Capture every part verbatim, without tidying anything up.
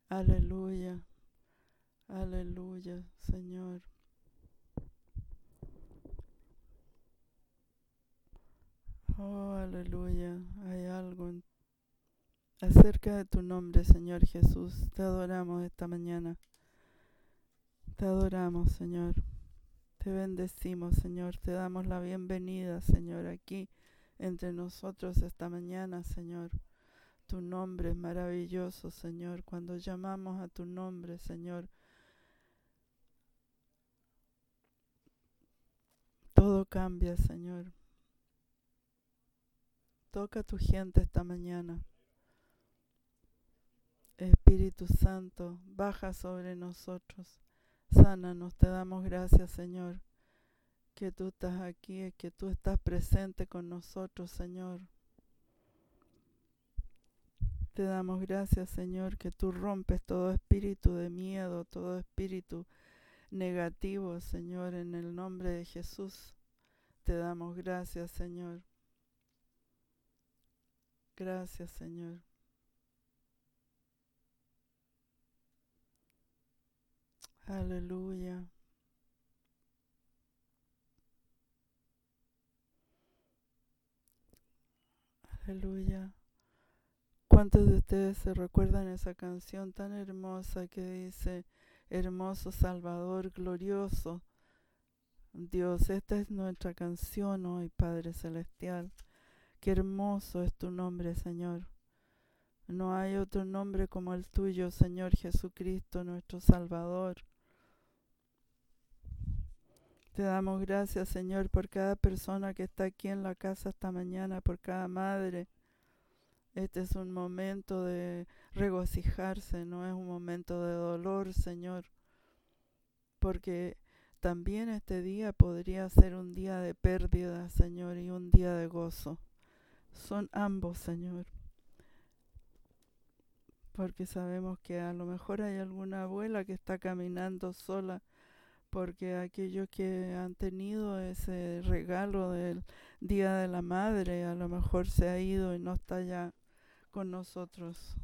Aleluya, aleluya, Señor. Oh, aleluya. Hay algo en- acerca de tu nombre, Señor Jesús. Te adoramos esta mañana. Te adoramos, Señor. Te bendecimos, Señor. Te damos la bienvenida, Señor, aquí entre nosotros esta mañana, Señor. Tu nombre es maravilloso, Señor. Cuando llamamos a tu nombre, Señor, todo cambia, Señor. Toca a tu gente esta mañana. Espíritu Santo, baja sobre nosotros. Sánanos, te damos gracias, Señor, que tú estás aquí, que tú estás presente con nosotros, Señor. Te damos gracias, Señor, que tú rompes todo espíritu de miedo, todo espíritu negativo, Señor, en el nombre de Jesús. Te damos gracias, Señor. Gracias, Señor. Aleluya. Aleluya. ¿Cuántos de ustedes se recuerdan esa canción tan hermosa que dice, hermoso Salvador, glorioso Dios? Esta es nuestra canción hoy, Padre Celestial. Qué hermoso es tu nombre, Señor. No hay otro nombre como el tuyo, Señor Jesucristo, nuestro Salvador. Te damos gracias, Señor, por cada persona que está aquí en la casa esta mañana, por cada madre. Este es un momento de regocijarse, no es un momento de dolor, Señor, porque también este día podría ser un día de pérdida, Señor, y un día de gozo. Son ambos, Señor, porque sabemos que a lo mejor hay alguna abuela que está caminando sola, porque aquellos que han tenido ese regalo del Día de la Madre, a lo mejor se ha ido y no está ya con nosotros.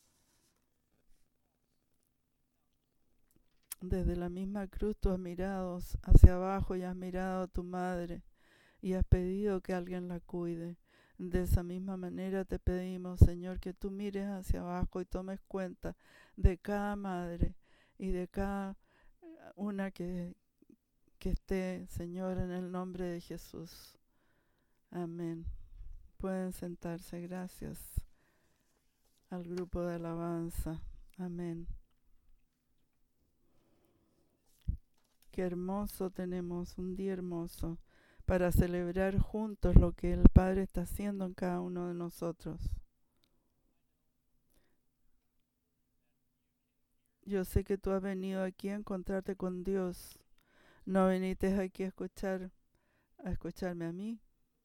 Desde la misma cruz tú has mirado hacia abajo y has mirado a tu madre y has pedido que alguien la cuide. De esa misma manera te pedimos, Señor, que tú mires hacia abajo y tomes cuenta de cada madre y de cada una que, que esté, Señor, en el nombre de Jesús. Amén. Pueden sentarse. Gracias al grupo de alabanza. Amén. Qué hermoso tenemos, un día hermoso, para celebrar juntos lo que el Padre está haciendo en cada uno de nosotros. Yo sé que tú has venido aquí a encontrarte con Dios. No viniste aquí a escuchar, a escucharme a mí.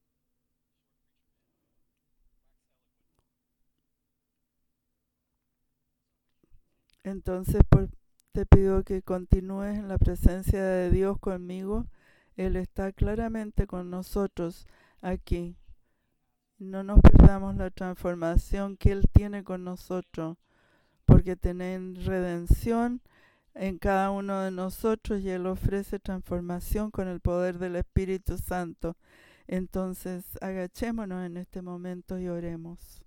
Entonces por, te pido que continúes en la presencia de Dios conmigo. Él está claramente con nosotros aquí. No nos perdamos la transformación que Él tiene con nosotros, porque tienen redención en cada uno de nosotros y Él ofrece transformación con el poder del Espíritu Santo. Entonces agachémonos en este momento y oremos.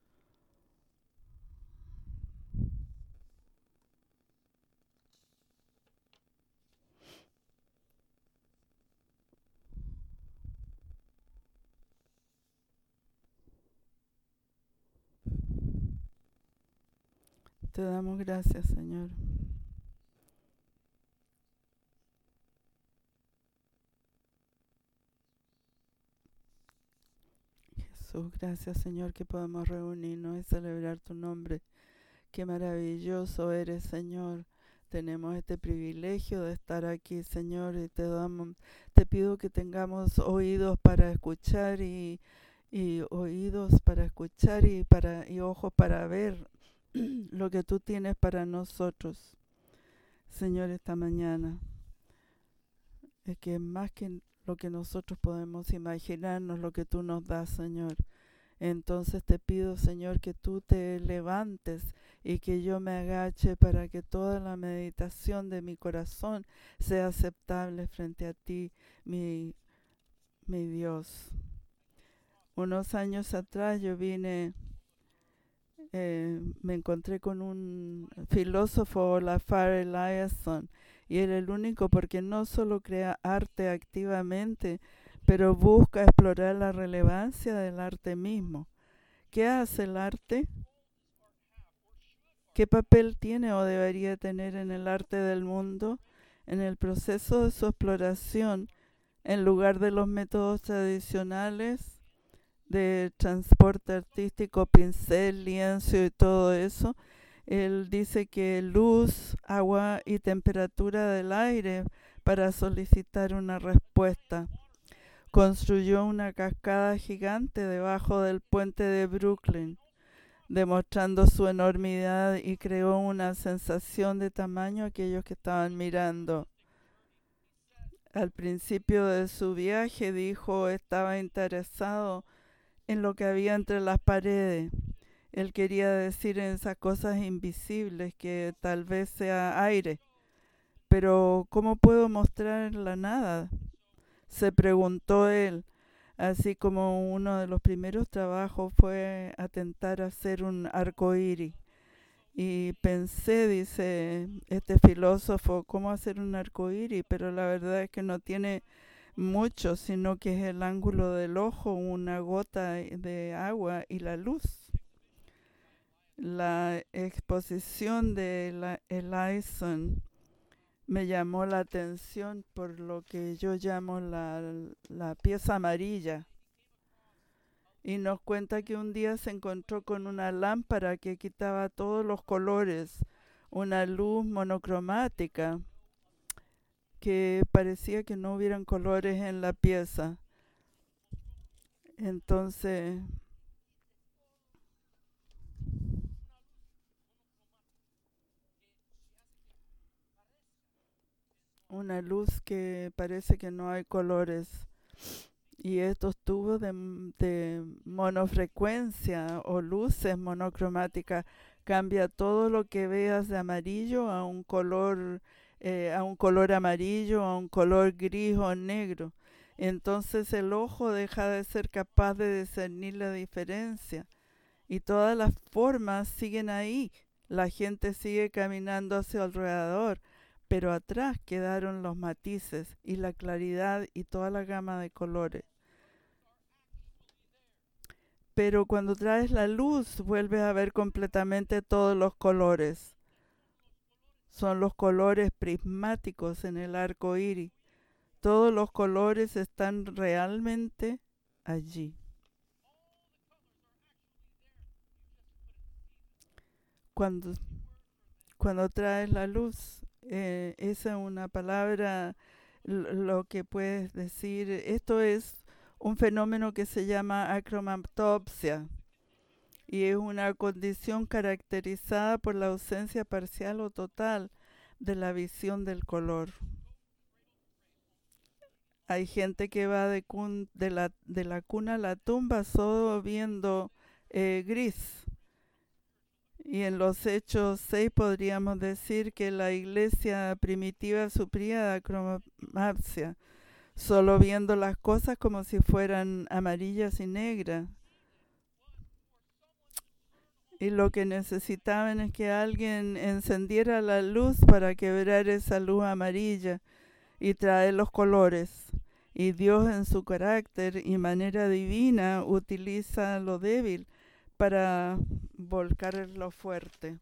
Te damos gracias, Señor. Jesús, gracias, Señor, que podemos reunirnos y celebrar tu nombre. Qué maravilloso eres, Señor. Tenemos este privilegio de estar aquí, Señor, y te damos, te pido que tengamos oídos para escuchar y, y oídos para escuchar y para y ojos para ver lo que tú tienes para nosotros, Señor, esta mañana. Es que más que lo que nosotros podemos imaginarnos, lo que tú nos das, Señor. Entonces te pido, Señor, que tú te levantes y que yo me agache para que toda la meditación de mi corazón sea aceptable frente a ti, mi, mi Dios. Unos años atrás yo vine, eh, me encontré con un filósofo, Olafar Eliasson, y era el único porque no solo crea arte activamente, pero busca explorar la relevancia del arte mismo. ¿Qué hace el arte? ¿Qué papel tiene o debería tener en el arte del mundo? En el proceso de su exploración, en lugar de los métodos tradicionales de transporte artístico, pincel, lienzo y todo eso, él dice que luz, agua y temperatura del aire para solicitar una respuesta. Construyó una cascada gigante debajo del puente de Brooklyn, demostrando su enormidad, y creó una sensación de tamaño a aquellos que estaban mirando. Al principio de su viaje dijo estaba interesado en lo que había entre las paredes. Él quería decir en esas cosas invisibles que tal vez sea aire. Pero ¿cómo puedo mostrar la nada?, se preguntó él. Así como uno de los primeros trabajos fue atentar a hacer un arco iris. Y pensé, dice este filósofo, cómo hacer un arco iris, pero la verdad es que no tiene mucho, sino que es el ángulo del ojo, una gota de agua y la luz. La exposición de la Eliasson me llamó la atención por lo que yo llamo la, la pieza amarilla. Y nos cuenta que un día se encontró con una lámpara que quitaba todos los colores, una luz monocromática, que parecía que no hubieran colores en la pieza. Entonces, una luz que parece que no hay colores. Y estos tubos de, de monofrecuencia o luces monocromáticas cambia todo lo que veas de amarillo a un color eh, a un color amarillo, a un color gris o negro. Entonces el ojo deja de ser capaz de discernir la diferencia y todas las formas siguen ahí. La gente sigue caminando hacia alrededor, pero atrás quedaron los matices y la claridad y toda la gama de colores. Pero cuando traes la luz, vuelves a ver completamente todos los colores. Son los colores prismáticos en el arco iris. Todos los colores están realmente allí. Cuando, cuando traes la luz, eh, esa es una palabra, lo que puedes decir. Esto es un fenómeno que se llama acromatopsia y es una condición caracterizada por la ausencia parcial o total de la visión del color. Hay gente que va de, cun, de, la, de la cuna a la tumba solo viendo eh, gris. Y en los Hechos seis podríamos decir que la iglesia primitiva sufría de acromatopsia, solo viendo las cosas como si fueran amarillas y negras. Y lo que necesitaban es que alguien encendiera la luz para quebrar esa luz amarilla y traer los colores. Y Dios en su carácter y manera divina utiliza lo débil para volcar lo fuerte.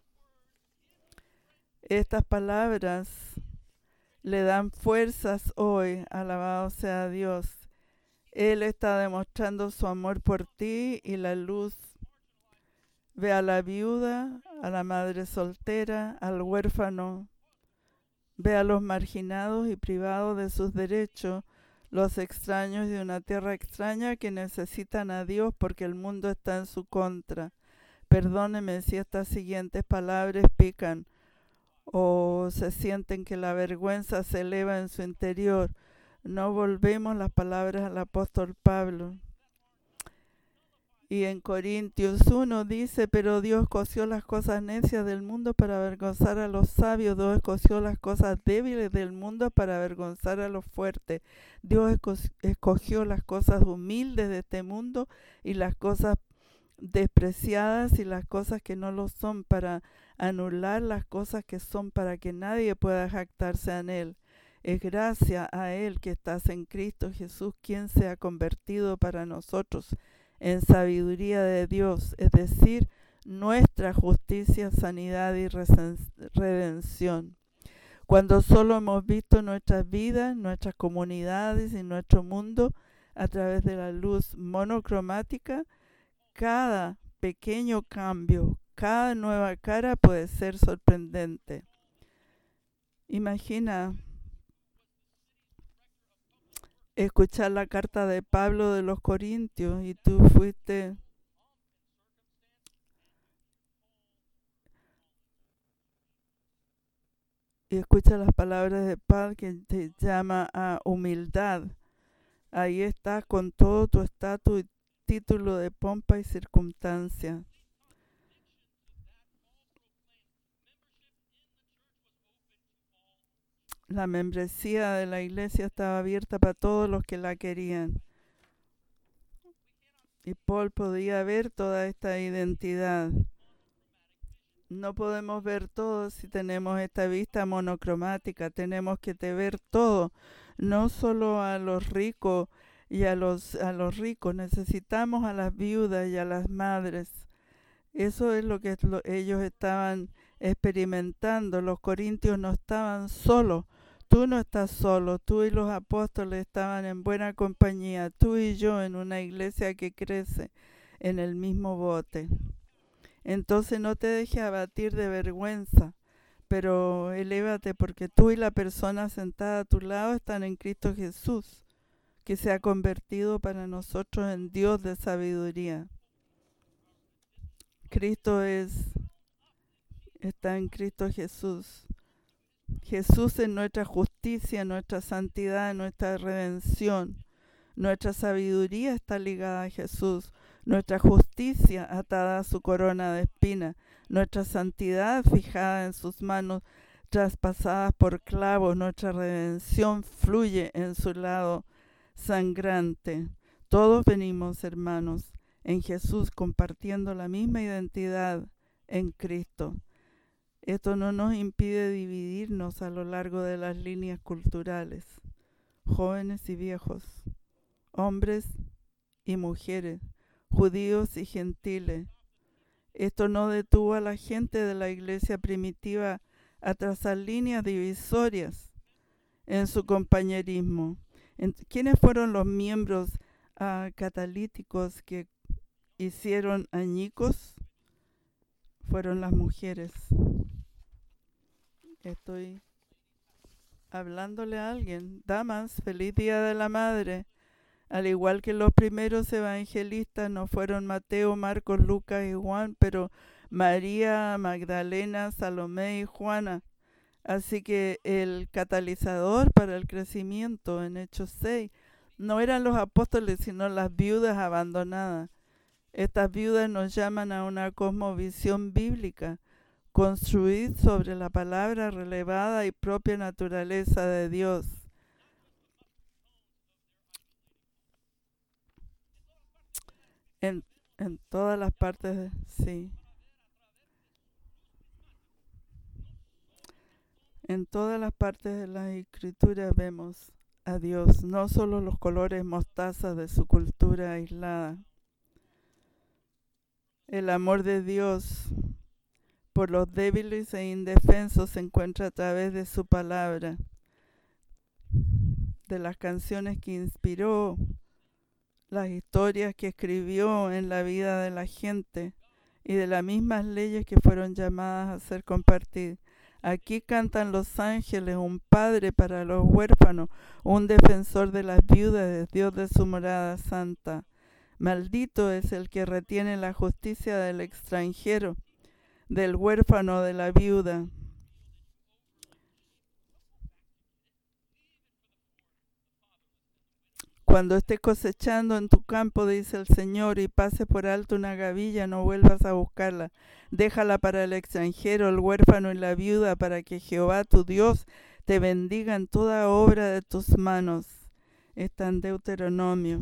Estas palabras le dan fuerzas hoy, alabado sea Dios. Él está demostrando su amor por ti y la luz. Ve a la viuda, a la madre soltera, al huérfano. Ve a los marginados y privados de sus derechos, los extraños de una tierra extraña que necesitan a Dios porque el mundo está en su contra. Perdóneme si estas siguientes palabras pican o se sienten que la vergüenza se eleva en su interior. No volvemos las palabras al apóstol Pablo. Y en Corintios uno dice, pero Dios coció las cosas necias del mundo para avergonzar a los sabios. Dios coció las cosas débiles del mundo para avergonzar a los fuertes. Dios escogió las cosas humildes de este mundo y las cosas despreciadas y las cosas que no lo son para anular las cosas que son, para que nadie pueda jactarse en él. Es gracias a él que estás en Cristo Jesús, quien se ha convertido para nosotros en sabiduría de Dios, es decir, nuestra justicia, sanidad y redención. Cuando solo hemos visto nuestras vidas, nuestras comunidades y nuestro mundo a través de la luz monocromática, cada pequeño cambio, cada nueva cara puede ser sorprendente. Imagina escuchar la carta de Pablo de los Corintios y tú fuiste y escucha las palabras de Pablo que te llama a humildad. Ahí estás con todo tu estatus y título de pompa y circunstancia. La membresía de la iglesia estaba abierta para todos los que la querían. Y Paul podía ver toda esta identidad. No podemos ver todo si tenemos esta vista monocromática. Tenemos que te ver todo, no solo a los ricos y a los, a los ricos. Necesitamos a las viudas y a las madres. Eso es lo que lo, ellos estaban experimentando. Los corintios no estaban solos. Tú no estás solo. Tú y los apóstoles estaban en buena compañía. Tú y yo en una iglesia que crece en el mismo bote. Entonces no te dejes abatir de vergüenza, pero elévate porque tú y la persona sentada a tu lado están en Cristo Jesús, que se ha convertido para nosotros en Dios de sabiduría. Cristo es, está en Cristo Jesús. Jesús es nuestra justicia, nuestra santidad, nuestra redención. Nuestra sabiduría está ligada a Jesús. Nuestra justicia atada a su corona de espinas. Nuestra santidad fijada en sus manos traspasadas por clavos. Nuestra redención fluye en su lado sangrante. Todos venimos, hermanos, en Jesús compartiendo la misma identidad en Cristo. Esto no nos impide dividirnos a lo largo de las líneas culturales, jóvenes y viejos, hombres y mujeres, judíos y gentiles. Esto no detuvo a la gente de la iglesia primitiva a trazar líneas divisorias en su compañerismo. ¿Quiénes fueron los miembros uh, catalíticos que hicieron añicos? Fueron las mujeres. Estoy hablándole a alguien. Damas, feliz Día de la Madre. Al igual que los primeros evangelistas, no fueron Mateo, Marcos, Lucas y Juan, pero María, Magdalena, Salomé y Juana. Así que el catalizador para el crecimiento en Hechos seis no eran los apóstoles, sino las viudas abandonadas. Estas viudas nos llaman a una cosmovisión bíblica, construir sobre la palabra relevada y propia naturaleza de Dios. En, en todas las partes, de, sí. En todas las partes de la escritura vemos a Dios, no solo los colores mostaza de su cultura aislada. El amor de Dios por los débiles e indefensos se encuentra a través de su palabra, de las canciones que inspiró, las historias que escribió en la vida de la gente y de las mismas leyes que fueron llamadas a ser compartidas. Aquí cantan los ángeles, un padre para los huérfanos, un defensor de las viudas, Dios de su morada santa. Maldito es el que retiene la justicia del extranjero, del huérfano, de la viuda. Cuando estés cosechando en tu campo, dice el Señor, y pases por alto una gavilla, no vuelvas a buscarla. Déjala para el extranjero, el huérfano y la viuda, para que Jehová tu Dios te bendiga en toda obra de tus manos. Está en Deuteronomio.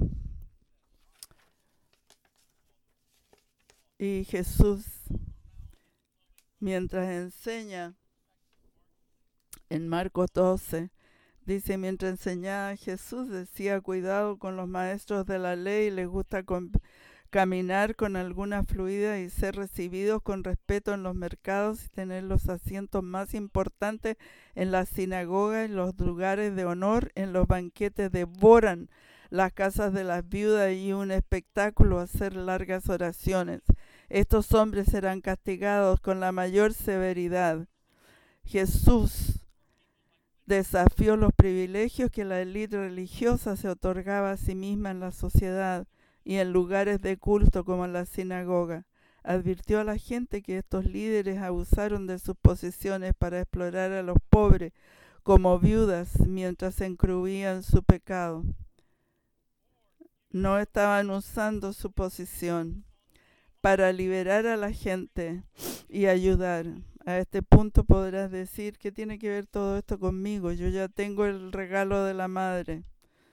Y Jesús, mientras enseña en Marcos doce, dice, mientras enseñaba Jesús, decía, cuidado con los maestros de la ley, les gusta con, caminar con alguna fluidez y ser recibidos con respeto en los mercados y tener los asientos más importantes en las sinagogas y los lugares de honor. En los banquetes devoran las casas de las viudas y un espectáculo hacer largas oraciones. Estos hombres serán castigados con la mayor severidad. Jesús desafió los privilegios que la élite religiosa se otorgaba a sí misma en la sociedad y en lugares de culto como la sinagoga. Advirtió a la gente que estos líderes abusaron de sus posiciones para explorar a los pobres como viudas mientras encubrían su pecado. No estaban usando su posición para liberar a la gente y ayudar. A este punto podrás decir, ¿qué tiene que ver todo esto conmigo? Yo ya tengo el regalo de la madre.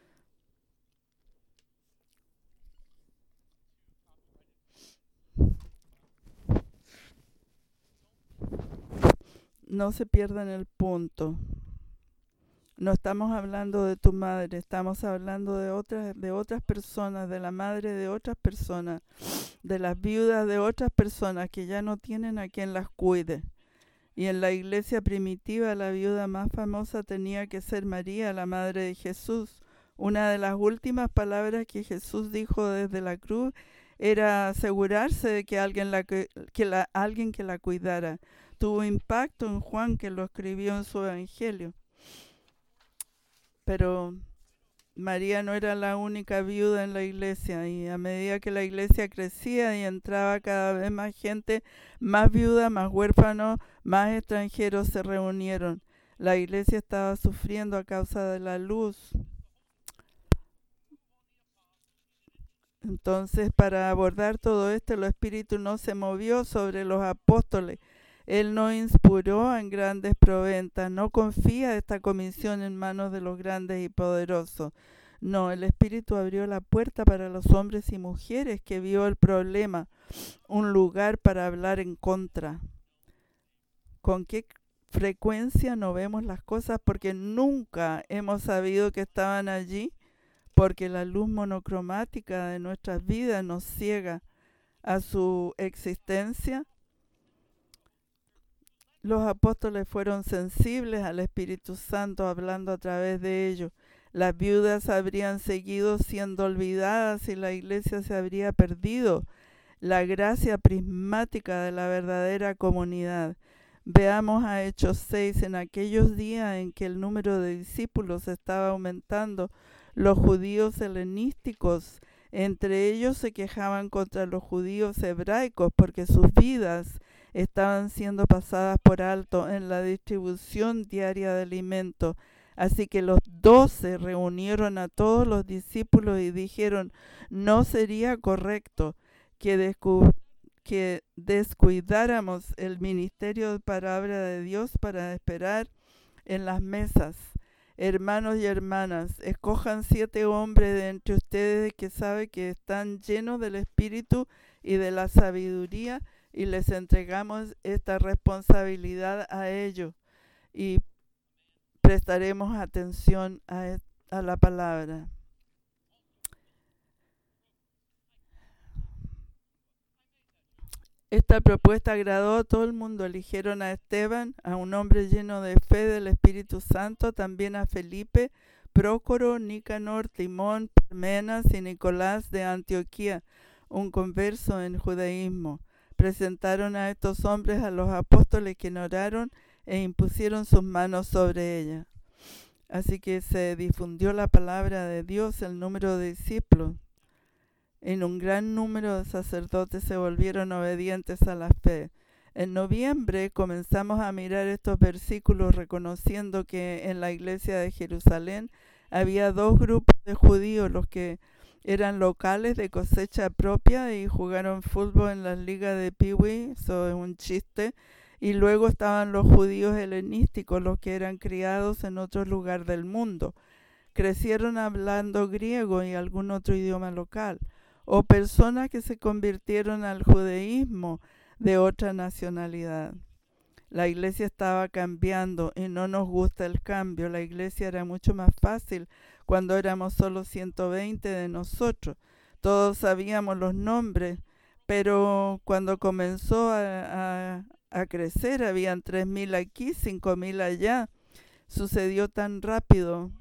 No se pierdan el punto. No estamos hablando de tu madre, estamos hablando de otras, de otras personas, de la madre de otras personas, de las viudas de otras personas que ya no tienen a quien las cuide. Y en la iglesia primitiva la viuda más famosa tenía que ser María, la madre de Jesús. Una de las últimas palabras que Jesús dijo desde la cruz era asegurarse de que alguien, la, que la, alguien que la cuidara. Tuvo impacto en Juan, que lo escribió en su evangelio. Pero María no era la única viuda en la iglesia, y a medida que la iglesia crecía y entraba cada vez más gente, más viudas, más huérfanos, más extranjeros se reunieron. La iglesia estaba sufriendo a causa de la luz. Entonces, para abordar todo esto, el Espíritu no se movió sobre los apóstoles. Él no inspiró en grandes proventas, no confía esta comisión en manos de los grandes y poderosos. No, el Espíritu abrió la puerta para los hombres y mujeres que vio el problema, un lugar para hablar en contra. ¿Con qué frecuencia no vemos las cosas? Porque nunca hemos sabido que estaban allí, porque la luz monocromática de nuestras vidas nos ciega a su existencia. Los apóstoles fueron sensibles al Espíritu Santo hablando a través de ellos. Las viudas habrían seguido siendo olvidadas y la iglesia se habría perdido la gracia prismática de la verdadera comunidad. Veamos a Hechos seis. En aquellos días en que el número de discípulos estaba aumentando, los judíos helenísticos entre ellos se quejaban contra los judíos hebraicos porque sus vidas estaban siendo pasadas por alto en la distribución diaria de alimentos. Así que los doce reunieron a todos los discípulos y dijeron, no sería correcto que, descu- que descuidáramos el ministerio de palabra de Dios para esperar en las mesas. Hermanos y hermanas, escojan siete hombres de entre ustedes que saben que están llenos del Espíritu y de la sabiduría, y les entregamos esta responsabilidad a ellos y prestaremos atención a, a la palabra. Esta propuesta agradó a todo el mundo. Eligieron a Esteban, a un hombre lleno de fe del Espíritu Santo, también a Felipe, Prócoro, Nicanor, Timón, Parmenas y Nicolás de Antioquía, un converso en judaísmo. Presentaron a estos hombres a los apóstoles, que oraron e impusieron sus manos sobre ella. Así que se difundió la palabra de Dios. El número de discípulos, en un gran número de sacerdotes se volvieron obedientes a la fe. En noviembre comenzamos a mirar estos versículos reconociendo que en la iglesia de Jerusalén Había dos grupos de judíos, los que eran locales de cosecha propia y jugaron fútbol en las ligas de Pee-wee, eso es un chiste, y luego estaban los judíos helenísticos, los que eran criados en otro lugar del mundo. Crecieron hablando griego y algún otro idioma local, o personas que se convirtieron al judaísmo de otra nacionalidad. La iglesia estaba cambiando y no nos gusta el cambio. La iglesia era mucho más fácil cuando éramos solo ciento veinte de nosotros. Todos sabíamos los nombres, pero cuando comenzó a, a, a crecer, habían tres mil aquí, cinco mil allá. Sucedió tan rápido.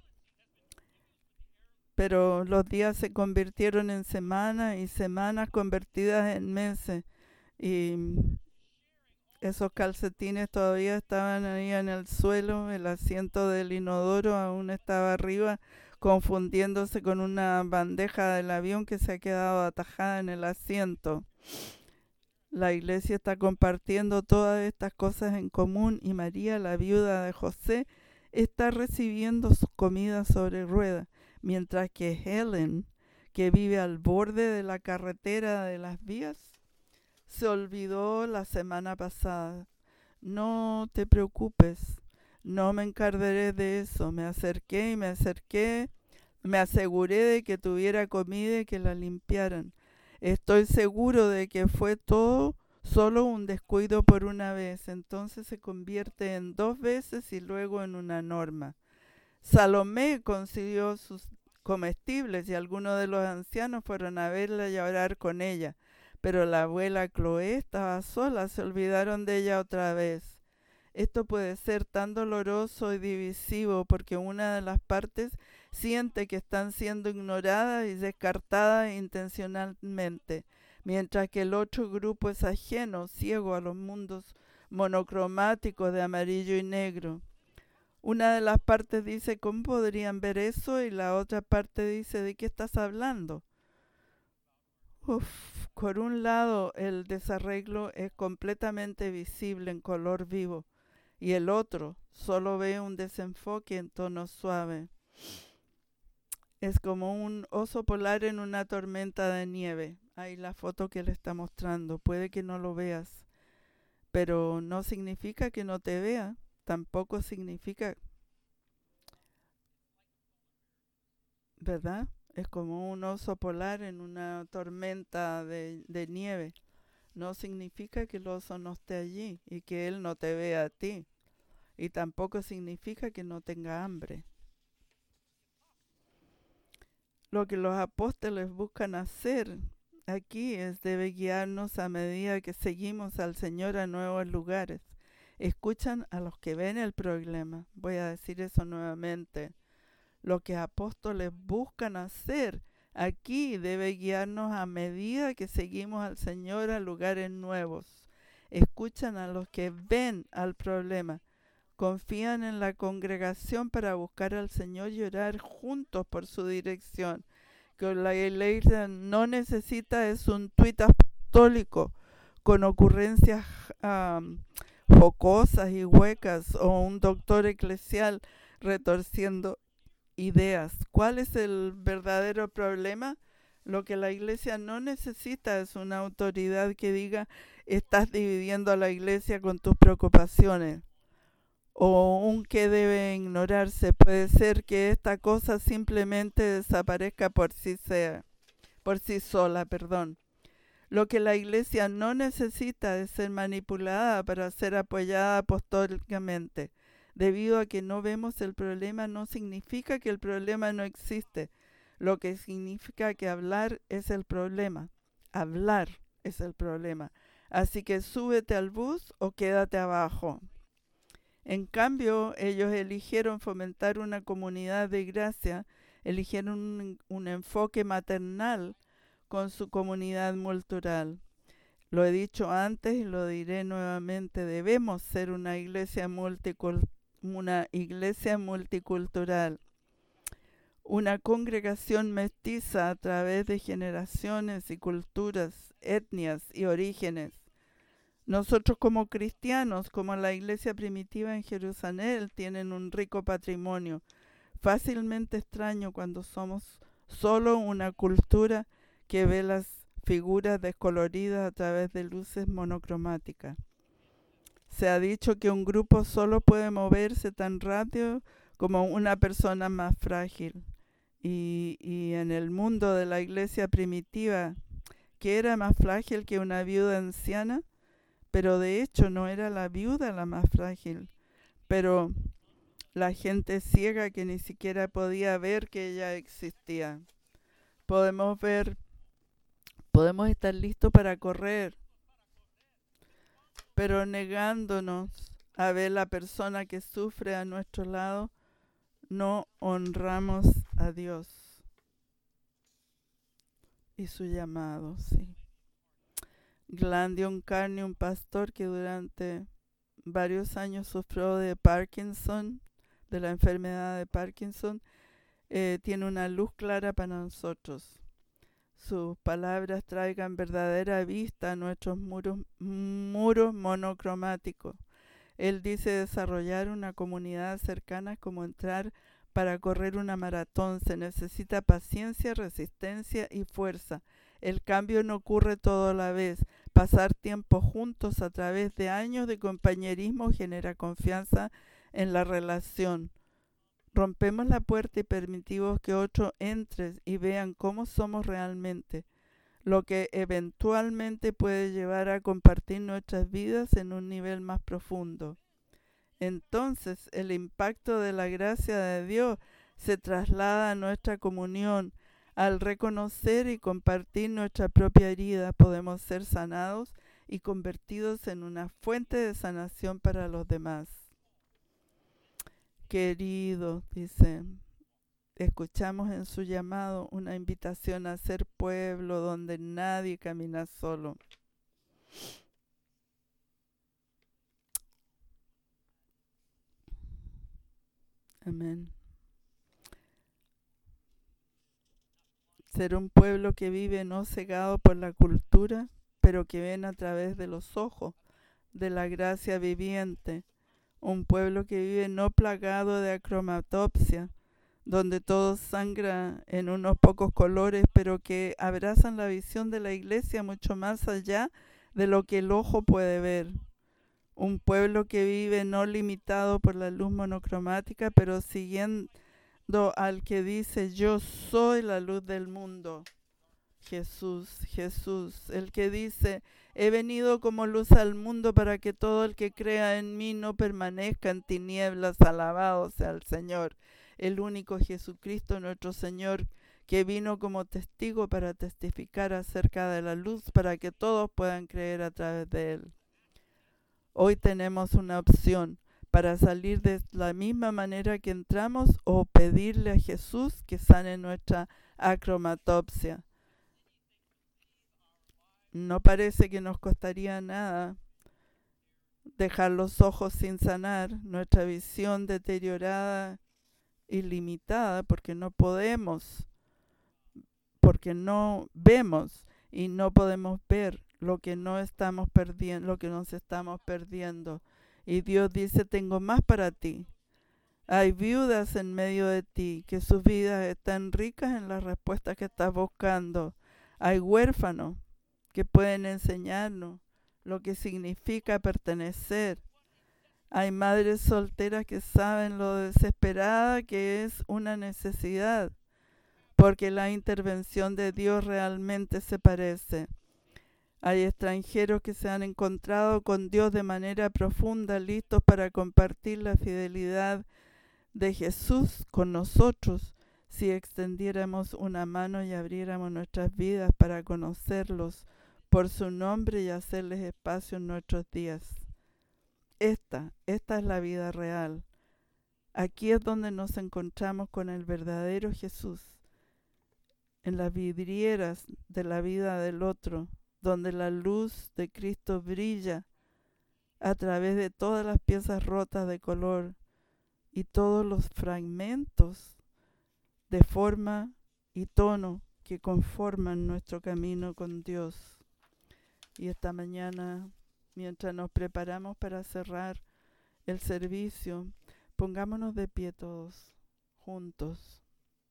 Pero los días se convirtieron en semanas y semanas convertidas en meses. Y esos calcetines todavía estaban ahí en el suelo, el asiento del inodoro aún estaba arriba, confundiéndose con una bandeja del avión que se ha quedado atajada en el asiento. La iglesia está compartiendo todas estas cosas en común y María, la viuda de José, está recibiendo su comida sobre ruedas, mientras que Helen, que vive al borde de la carretera de las vías, se olvidó la semana pasada. No te preocupes, no me encargaré de eso. Me acerqué y me acerqué, me aseguré de que tuviera comida y que la limpiaran. Estoy seguro de que fue todo solo un descuido por una vez, entonces se convierte en dos veces y luego en una norma. Salomé consiguió sus comestibles y algunos de los ancianos fueron a verla y a orar con ella. Pero la abuela Chloé estaba sola, se olvidaron de ella otra vez. Esto puede ser tan doloroso y divisivo porque una de las partes siente que están siendo ignoradas y descartadas intencionalmente, mientras que el otro grupo es ajeno, ciego a los mundos monocromáticos de amarillo y negro. Una de las partes dice, ¿cómo podrían ver eso? Y la otra parte dice, ¿de qué estás hablando? Uf, por un lado, el desarreglo es completamente visible en color vivo y el otro solo ve un desenfoque en tono suave. Es como un oso polar en una tormenta de nieve. Ahí la foto que le está mostrando. Puede que no lo veas, pero no significa que no te vea. Tampoco significa, ¿verdad? Es como un oso polar en una tormenta de, de nieve. No significa que el oso no esté allí y que él no te vea a ti. Y tampoco significa que no tenga hambre. Lo que los apóstoles buscan hacer aquí es debe guiarnos a medida que seguimos al Señor a nuevos lugares. Escuchan a los que ven el problema. Voy a decir eso nuevamente. Lo que apóstoles buscan hacer aquí debe guiarnos a medida que seguimos al Señor a lugares nuevos. Escuchan a los que ven al problema. Confían en la congregación para buscar al Señor y orar juntos por su dirección. Que la iglesia no necesita es un tuit apostólico con ocurrencias um, jocosas y huecas o un doctor eclesial retorciendo ideas. ¿Cuál es el verdadero problema? Lo que la iglesia no necesita es una autoridad que diga estás dividiendo a la iglesia con tus preocupaciones o un que debe ignorarse. Puede ser que esta cosa simplemente desaparezca por sí sea, por sí sola, perdón. Lo que la iglesia no necesita es ser manipulada para ser apoyada apostólicamente. Debido a que no vemos el problema, no significa que el problema no existe. Lo que significa que hablar es el problema. Hablar es el problema. Así que súbete al bus o quédate abajo. En cambio, ellos eligieron fomentar una comunidad de gracia, eligieron un, un enfoque maternal con su comunidad multicultural. Lo he dicho antes y lo diré nuevamente, debemos ser una iglesia multicultural. Una iglesia multicultural, una congregación mestiza a través de generaciones y culturas, etnias y orígenes. Nosotros como cristianos, como la iglesia primitiva en Jerusalén, tienen un rico patrimonio. fácilmente extraño cuando somos solo una cultura que ve las figuras descoloridas a través de luces monocromáticas. Se ha dicho que un grupo solo puede moverse tan rápido como una persona más frágil. Y, y en el mundo de la iglesia primitiva, que era más frágil que una viuda anciana, pero de hecho no era la viuda la más frágil, pero la gente ciega que ni siquiera podía ver que ella existía. Podemos ver, podemos estar listos para correr, pero negándonos a ver la persona que sufre a nuestro lado, no honramos a Dios y su llamado, sí. Glandion Carney, un pastor que durante varios años sufrió de Parkinson, de la enfermedad de Parkinson, eh, tiene una luz clara para nosotros. Sus palabras traigan verdadera vista a nuestros muros, muros monocromáticos. Él dice desarrollar una comunidad cercana es como entrar para correr una maratón. Se necesita paciencia, resistencia y fuerza. El cambio no ocurre todo a la vez. Pasar tiempo juntos a través de años de compañerismo genera confianza en la relación. Rompemos la puerta y permitimos que otros entren y vean cómo somos realmente, lo que eventualmente puede llevar a compartir nuestras vidas en un nivel más profundo. Entonces, el impacto de la gracia de Dios se traslada a nuestra comunión. Al reconocer y compartir nuestra propia herida, podemos ser sanados y convertidos en una fuente de sanación para los demás. Querido, dice, escuchamos en su llamado una invitación a ser pueblo donde nadie camina solo. Amén. Ser un pueblo que vive no cegado por la cultura, pero que ven a través de los ojos de la gracia viviente. Un pueblo que vive no plagado de acromatopsia, donde todo sangra en unos pocos colores, pero que abrazan la visión de la iglesia mucho más allá de lo que el ojo puede ver. Un pueblo que vive no limitado por la luz monocromática, pero siguiendo al que dice, yo soy la luz del mundo. Jesús, Jesús, el que dice, he venido como luz al mundo para que todo el que crea en mí no permanezca en tinieblas. Alabado sea el Señor, el único Jesucristo nuestro Señor, que vino como testigo para testificar acerca de la luz, para que todos puedan creer a través de él. Hoy tenemos una opción para salir de la misma manera que entramos o pedirle a Jesús que sane nuestra acromatopsia. No parece que nos costaría nada dejar los ojos sin sanar, nuestra visión deteriorada y limitada, porque no podemos, porque no vemos y no podemos ver lo que no estamos perdiendo, lo que nos estamos perdiendo. Y Dios dice, tengo más para ti. Hay viudas en medio de ti, que sus vidas están ricas en las respuestas que estás buscando. Hay huérfanos que pueden enseñarnos lo que significa pertenecer. Hay madres solteras que saben lo desesperada que es una necesidad, porque la intervención de Dios realmente se parece. Hay extranjeros que se han encontrado con Dios de manera profunda, listos para compartir la fidelidad de Jesús con nosotros, si extendiéramos una mano y abriéramos nuestras vidas para conocerlos por su nombre y hacerles espacio en nuestros días. Esta, esta es la vida real. Aquí es donde nos encontramos con el verdadero Jesús, en las vidrieras de la vida del otro, donde la luz de Cristo brilla a través de todas las piezas rotas de color y todos los fragmentos de forma y tono que conforman nuestro camino con Dios. Y esta mañana, mientras nos preparamos para cerrar el servicio, pongámonos de pie todos juntos.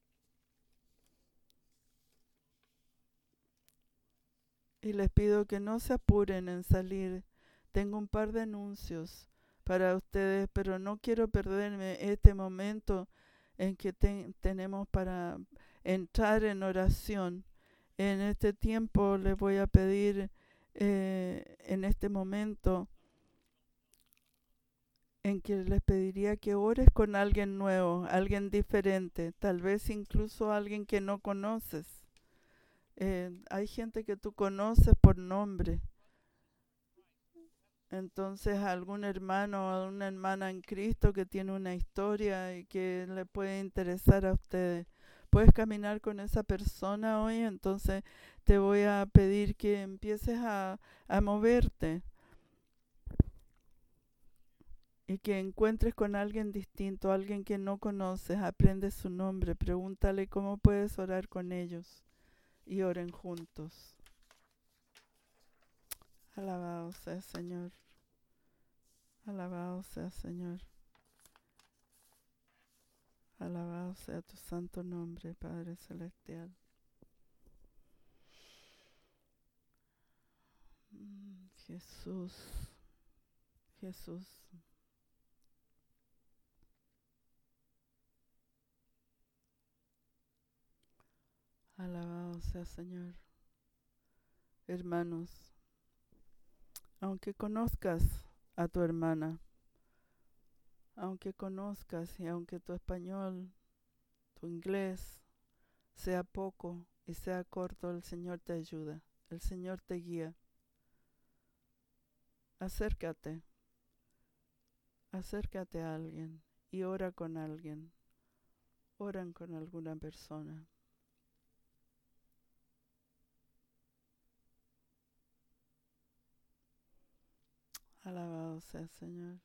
Y les pido que no se apuren en salir. Tengo un par de anuncios para ustedes, pero no quiero perderme este momento en que te- tenemos para entrar en oración. En este tiempo les voy a pedir, eh, en este momento, en que les pediría que ores con alguien nuevo, alguien diferente, tal vez incluso alguien que no conoces. Eh, hay gente que tú conoces por nombre. Entonces algún hermano o una hermana en Cristo que tiene una historia y que le puede interesar a ustedes. Puedes caminar con esa persona hoy, entonces te voy a pedir que empieces a, a moverte y que encuentres con alguien distinto, alguien que no conoces, aprende su nombre, pregúntale cómo puedes orar con ellos y oren juntos. Alabado sea Señor, alabado sea Señor. Alabado sea tu santo nombre, Padre Celestial. Mm, Jesús, Jesús. Alabado sea Señor. Hermanos, aunque conozcas a tu hermana, aunque conozcas y aunque tu español, tu inglés sea poco y sea corto, el Señor te ayuda, el Señor te guía. Acércate, acércate a alguien y ora con alguien. Oran con alguna persona. Alabado sea el Señor.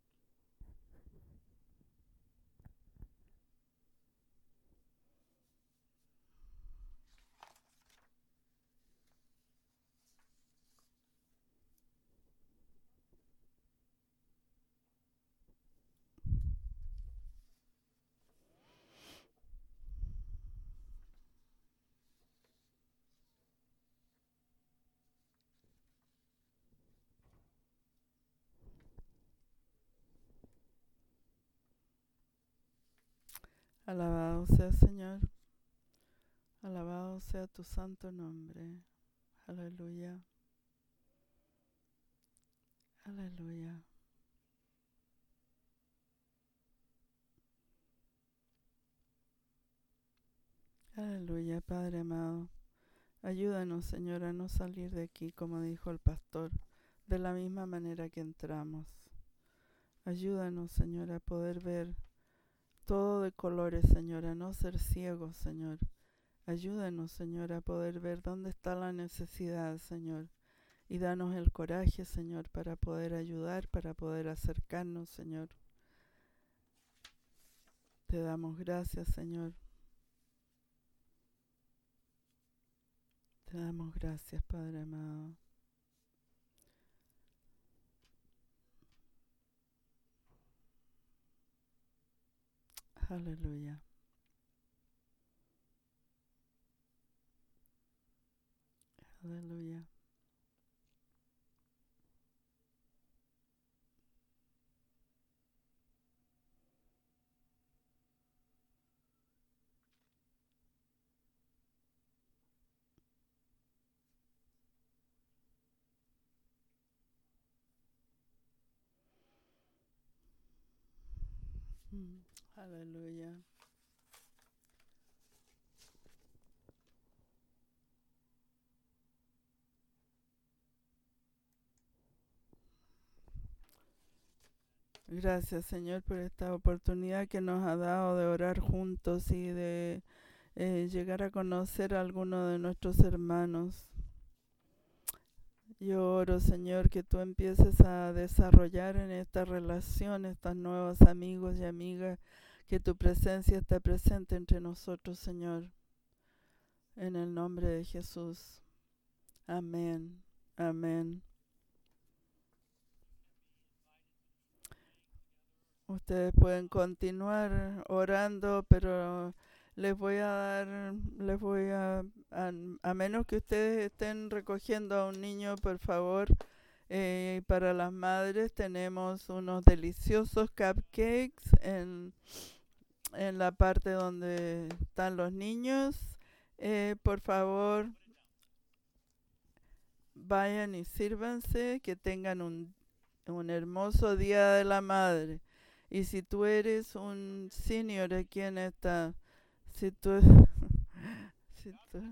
Alabado sea el Señor. Alabado sea tu santo nombre. Aleluya. Aleluya. Aleluya, Padre amado. Ayúdanos, Señor, a no salir de aquí, como dijo el pastor, de la misma manera que entramos. Ayúdanos, Señor, a poder ver todo de colores, Señor, a no ser ciegos, Señor. Ayúdanos, Señor, a poder ver dónde está la necesidad, Señor. Y danos el coraje, Señor, para poder ayudar, para poder acercarnos, Señor. Te damos gracias, Señor. Te damos gracias, Padre amado. Aleluya. Aleluya. Mm, Aleluya. Gracias, Señor, por esta oportunidad que nos ha dado de orar juntos y de eh, llegar a conocer a alguno de nuestros hermanos. Yo oro, Señor, que tú empieces a desarrollar en esta relación estos nuevos amigos y amigas, que tu presencia esté presente entre nosotros, Señor. En el nombre de Jesús. Amén. Amén. Ustedes pueden continuar orando, pero les voy a dar, les voy a, a, a menos que ustedes estén recogiendo a un niño, por favor, eh, para las madres tenemos unos deliciosos cupcakes en, en la parte donde están los niños. Eh, por favor, vayan y sírvanse, que tengan un, un hermoso Día de la Madre. Y si tú eres un senior aquí en esta, si tú, si tú,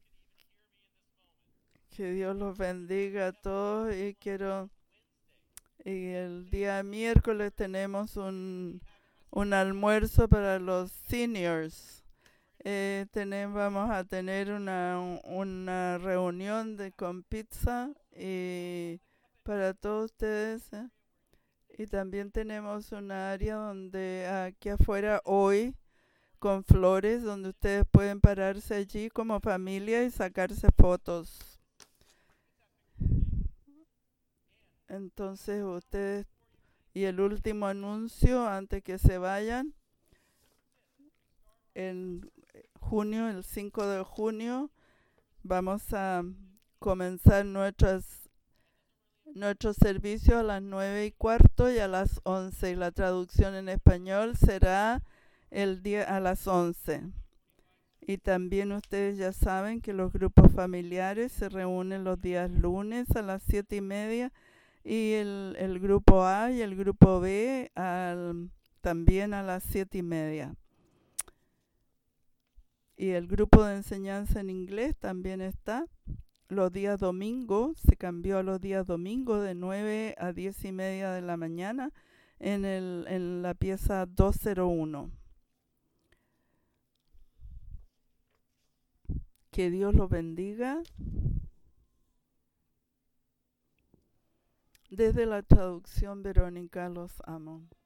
que Dios los bendiga a todos y quiero, y el día miércoles tenemos un, un almuerzo para los seniors. Eh, tenemos, vamos a tener una, una reunión de, con pizza y para todos ustedes. ¿eh? Y también tenemos una área donde aquí afuera hoy con flores donde ustedes pueden pararse allí como familia y sacarse fotos. Entonces ustedes, y el último anuncio antes que se vayan, en junio, el cinco de junio, vamos a comenzar nuestras, nuestro servicio a las nueve y cuarto y a las once. Y la traducción en español será el día a las once. Y también ustedes ya saben que los grupos familiares se reúnen los días lunes a las siete y media y el, el grupo A y el grupo B al, también a las siete y media. Y el grupo de enseñanza en inglés también está los días domingos, se cambió a los días domingos de nueve a diez y media de la mañana en, el, en la pieza doscientos uno. Que Dios los bendiga. Desde la traducción Verónica, los amo.